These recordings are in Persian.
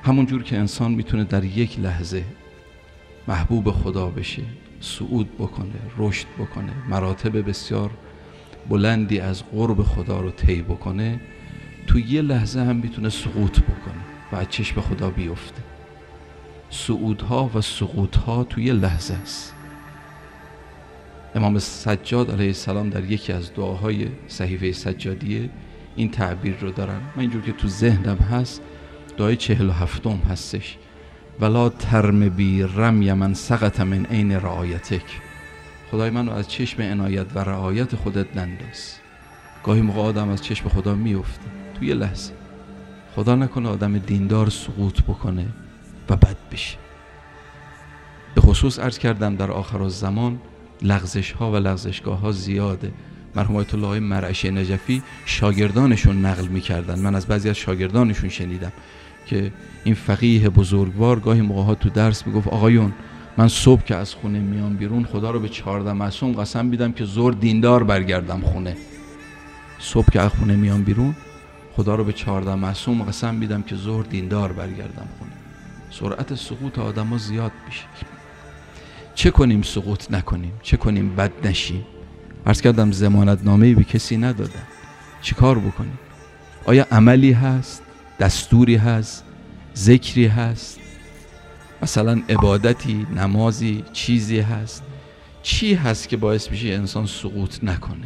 همون جور که انسان میتونه در یک لحظه محبوب خدا بشه، صعود بکنه، رشد بکنه، مراتب بسیار بلندی از قرب خدا رو طی بکنه، تو یه لحظه هم میتونه سقوط بکنه و از چشم خدا بیفته. صعودها و سقوطها تو یه لحظه است. امام سجاد علیه السلام در یکی از دعاهای صحیفه سجادیه این تعبیر رو دارن. من اینجور که تو ذهنم هست دعای 47 هستش: ولا ترم بی رمی من سقط من عین رعایتک. خدای منو از چشم عنایت و رعایت خودت ننداز. گاهی موقع آدم از چشم خدا میفته توی یه لحظه. خدا نکنه آدم دیندار سقوط بکنه و بد بشه. به خصوص عرض کردم در آخرالزمان لغزش ها و لغزشگاه ها زیاده. مرحوم آیت الله مرعشی نجفی شاگردانشون نقل میکردن، من از بعضی از شاگردانشون شنیدم که این فقیه بزرگوار گاهی موقع ها تو درس میگفت آقایون من صبح که از خونه میام بیرون خدا رو به 14 معصوم قسم میدم که ظهر دیندار برگردم خونه. صبح که از خونه میام بیرون خدا رو به 14 معصوم قسم میدم که ظهر دیندار برگردم خونه. سرعت سقوط آدما زیاد میشه. چه کنیم سقوط نکنیم؟ چه کنیم بد نشیم؟ عرض کردم ضمانت نامه‌ای به کسی ندادن. چی کار بکنیم؟ آیا عملی هست؟ دستوری هست؟ ذکری هست؟ مثلا عبادتی، نمازی، چیزی هست؟ چی هست که باعث میشه انسان سقوط نکنه؟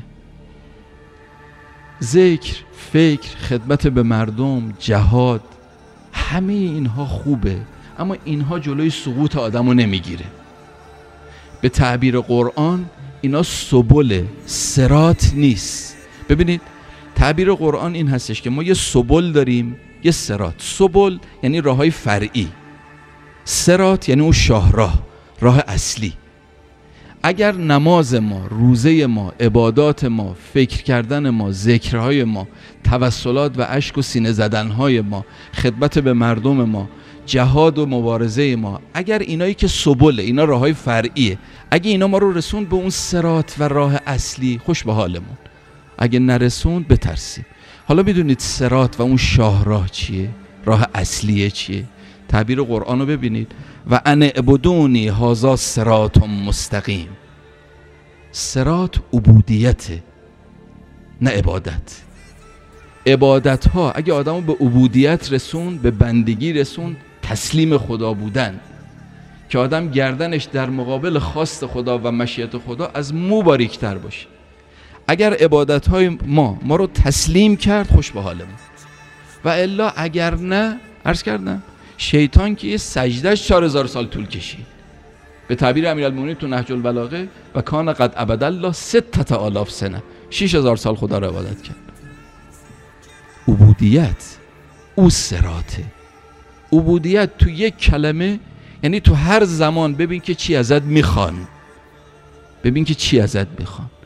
ذکر، فکر، خدمت به مردم، جهاد، همه اینها خوبه، اما اینها جلوی سقوط آدمو نمیگیره. به تعبیر قرآن اینا سبل، صراط نیست. ببینید تعبیر قرآن این هستش که ما یه سبل داریم، یه صراط. سبل یعنی راههای فرعی، صراط یعنی اون شاهراه، راه اصلی. اگر نماز ما، روزه ما، عبادات ما، فکر کردن ما، ذکرهای ما، توسلات و اشک و سینه زدنهای ما، خدمت به مردم ما، جهاد و مبارزه ما، اگر اینایی که سبله، اینا راههای فرعیه، اگه اینا ما رو رسوند به اون صراط و راه اصلی، خوش به حالمون. اگه نرسوند بترسیم. حالا میدونید صراط و اون شاهراه چیه؟ راه اصلیه چیه؟ تعبیر قرآن رو ببینید: و ان اعبدونی هذا صراط مستقیم. صراط عبودیته، نه عبادت. عبادت ها اگه آدمو به عبودیت رسون، به بندگی رسون، تسلیم خدا بودن، که آدم گردنش در مقابل خواست خدا و مشیت خدا از مو باریکتر باشه. اگر عبادت های ما رو تسلیم کرد، خوش به حالمون. و الا اگر نه، عرض کردم شیطان که یه سجدهش 4000 سال طول کشید. به تعبیر امیرالمومنین تو نهج البلاغه: و کان قد عبد الله 6000 سنه، 6000 سال خدا رو عبادت کرد. عبودیت او صراطه. عبودیت تو یک کلمه یعنی تو هر زمان ببین که چی ازت میخوان، ببین که چی ازت میخوان.